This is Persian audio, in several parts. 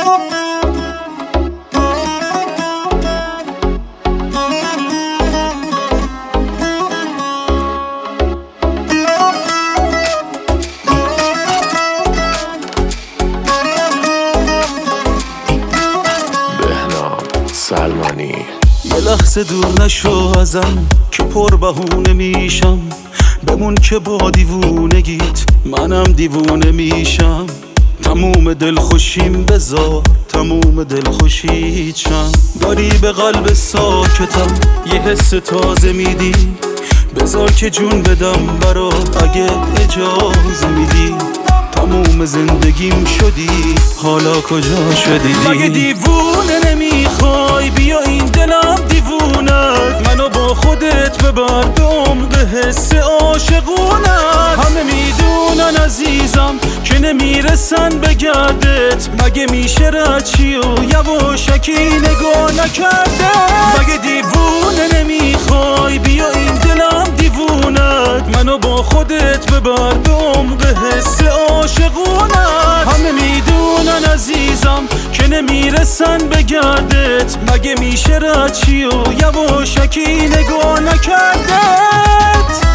سلمانی یه لحظه دور نشو ازم که پر بهونه میشم، بمون که با دیوونگیت منم دیوونه میشم. تموم دلخوشیم بذار تموم دلخوشیت شم. داری به قلب ساکتم یه حس تازه میدی، بذار که جون بدم برات اگه اجازه میدی. تموم زندگیم شدی حالا کجا شدی؟ مگه دیوونه نمیخوای بیا این دلم دیوونت، منو با خودت ببر به عمق حس عاشقونت. همه میدونن عزیزم که نمیرسن به گردت، مگه میشه رچی و یواشکی نگاه نکرده؟ مگه دیوونه نمیخوای بیا این دلم دیوونت، منو با خودت ببر به عمق حس عاشقونت. همه میدونن عزیزم که نمیرسن به گردت، مگه میشه رچی و یواشکی نگاه نکردت؟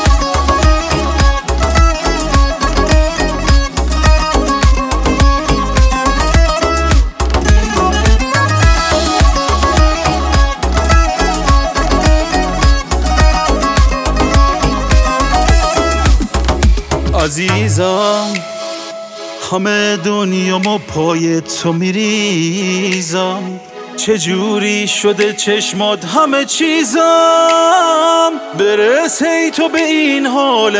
عزیزم همه دنیامو پای تو میریزم، چجوری شده چشمات همه چیزم، برس ای تو به این حال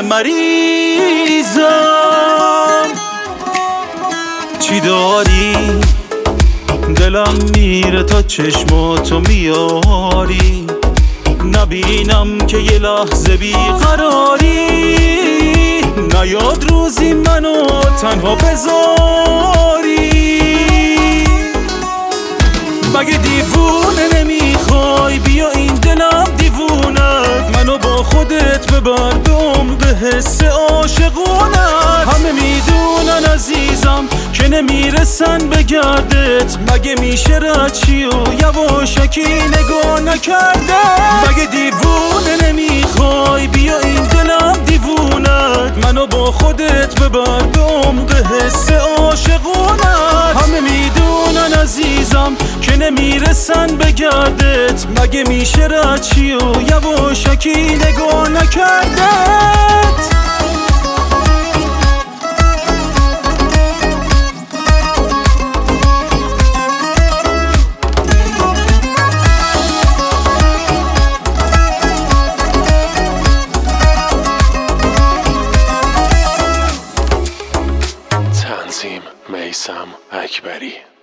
مریضم. چی داری؟ دلم میره تا چشماتو میاری، نبینم که یه لحظه بیقراری، نیاد روزی منو تنها بذاری. مگه دیوونه نمیخوای بیا این دلم دیوونت، منو با خودت ببر به عمق حس عاشقونت. همه میدونن عزیزم که نمیرسن به گردت، مگه میشه رچی و یواشکی نگاه نکرده؟ مگه دیوونه نمیخوای بیا این دلم دیوونت، منو با خودت ببر به عمق حس عاشقونت. همه میدونن عزیزم که نمیرسن به گردت، مگه میشه رچی و یواشکی نگاه نکردت؟ تنظیم میثم اکبری.